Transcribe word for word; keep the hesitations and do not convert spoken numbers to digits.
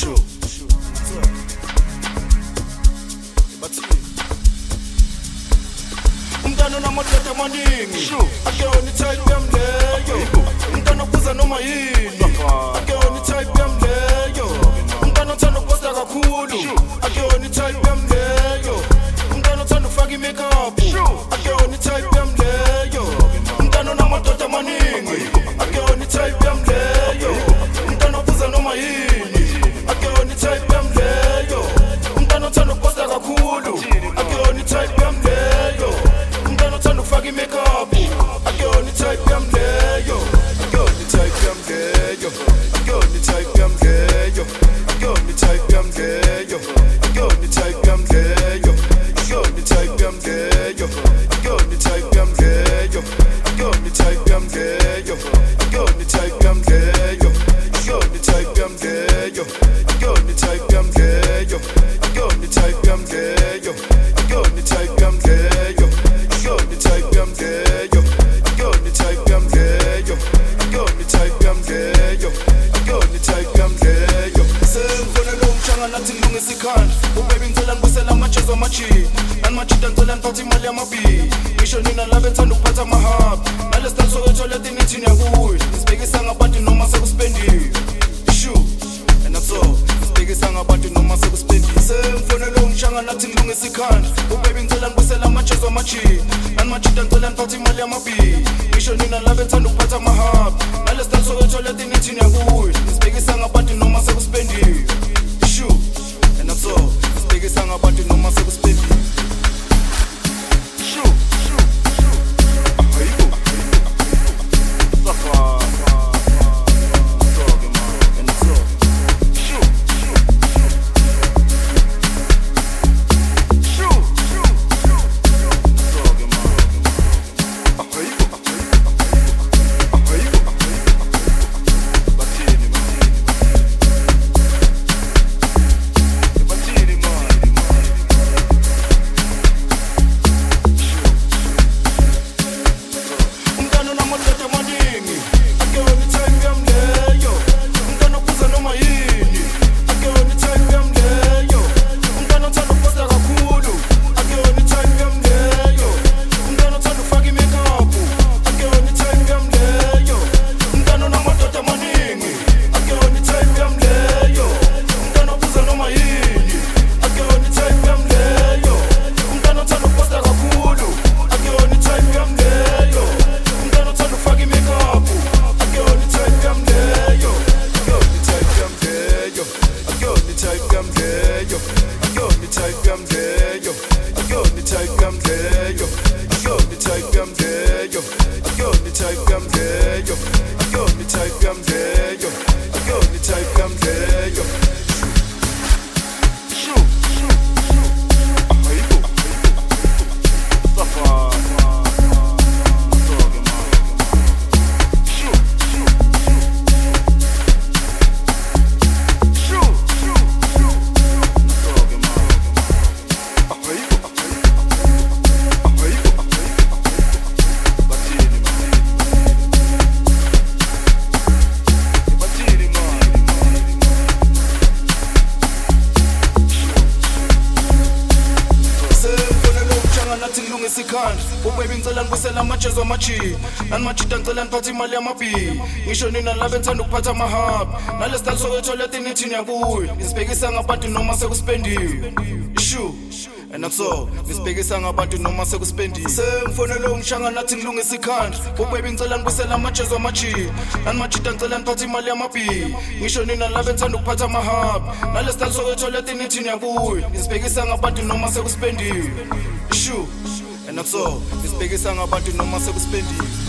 Sure, sure. Umntana namadoda amaningi akuyona itype yami leyo. Umntana ophuza noma yini akuyona itype yami leyo. Umntana othanda ukuposta kakhulu akuyona itype yami leyo. Umntana othanda ukufaka i-makeup akuyona itype yami leyo. Umntana onamadoda amaningi akuyona itype yami leyo. Umntana ophuza noma yini akuyona itype yami leyo. Umntana othanda ukuposta kakhulu akuyona itype yami leyo. Umntana othanda ukufaka i-makeup akuyona itype yami leyo. Akuyona itype yami leyo. Akuyona itype yami leyo. Akuyona itype yami leyo. Akuyona itype yami leyo. Akuyona itype yami leyo. Akuyona itype yami leyo. Akuyona itype yami leyo. Akuyona itype yami leyo. Akuyona itype yami leyo. Akuyona itype yami leyo. Akuyona itype yami leyo. Akuyona itype yami leyo. Akuyona itype yami leyo. Akuyona itype yami leyo. Akuyona itype yami leyo. Akuyona itype yami leyo. Sengifonela umshanga nathi ngilungisa ikhanda. Ubaby ngicela ngibuyisela amajezo amajini. Nanimajida ngicela ngiphathe imali yamabili. Ngisho nina laba ethanda ukuphatha amahaba. Nalesi sokwetholethe nithi niyakuyo. Sibhekisa ngabantu noma sekuspendiwe. Sure, and that's all. Sibhekisa ngabantu noma sekuspendiwe. Sengifonela umshanga nathi ngilungisa ikhanda. Ubaby ngicela ngibuyisela amajezo amajini. Nanimajida ngicela ngiphathe imali yamabili. Ngisho nina laba ethanda ukuphatha amahaba. Nalesi sokwetholethe nithi niyakuyo. Sibhekisa ngabantu noma sekuspendiwe. Sure, and that's all. Sibhekisa ngabantu noma sekuspendiwe. Sure, sure, sure. Ayibo. Safa. Talking man, and it's all. Sure, sure, sure. Sure, sure, talking man. Ayibo. Ayibo. Batini man. Batini man. Umntana onamadoda amaningi akuyona itype yami leyo. Umntana ophuza noma yini akuyona itype yami leyo. Umntana othanda ukuposta kakhulu akuyona itype yami leyo. Umntana othanda ukufaka i-makeup akuyona itype yami leyo. Umntana onamadoda amaningi akuyona itype yami leyo. Umntana ophuza noma yini akuyona itype yami leyo. Umntana othanda ukuposta kakhulu akuyona itype yami leyo. Umntana othanda ukufaka i-makeup akuyona itype yami leyo. Akuyona itype yami leyo. Akuyona itype yami leyo. Akuyona itype yami leyo. Akuyona itype yami leyo. Akuyona itype yami leyo. Akuyona itype yami leyo. Akuyona itype yami leyo. Akuyona itype yami leyo. Sure, sure, sure. Ayibo. Safa. Talking man. Sure, sure, sure. Sure, sure, sure. Talking man. Ayibo. Ayibo. Batini man. Batini man. Sengifonela umshanga nathi ngilungisa ikhanda. Ubaby ngicela ngibuyisela amajezo amajini. Nanimajida ngicela ngiphathe imali yamabili. Ngisho nina laba ethanda ukuphatha amahaba. Nalesi tali sokwetholethe nithi niyakuyo. Nisibhekisa ngabantu noma sekuspendiwe. Sure, and that's all. Nisibhekisa ngabantu noma sekuspendiwe. Sengifonela umshanga nathi ngilungisa ikhanda. Ubaby ngicela ngibuyisela amajezo amajini. Nanimajida ngicela ngiphathe imali yamabili. Ngisho nina laba ethanda ukuphatha amahaba. Nalesi tali sokwetholethe nithi niyakuyo. Nisibhekisa ngabantu noma sekuspendiwe. Sure, and that's all. Nisibhekisa ngabantu noma sekuspendiwe.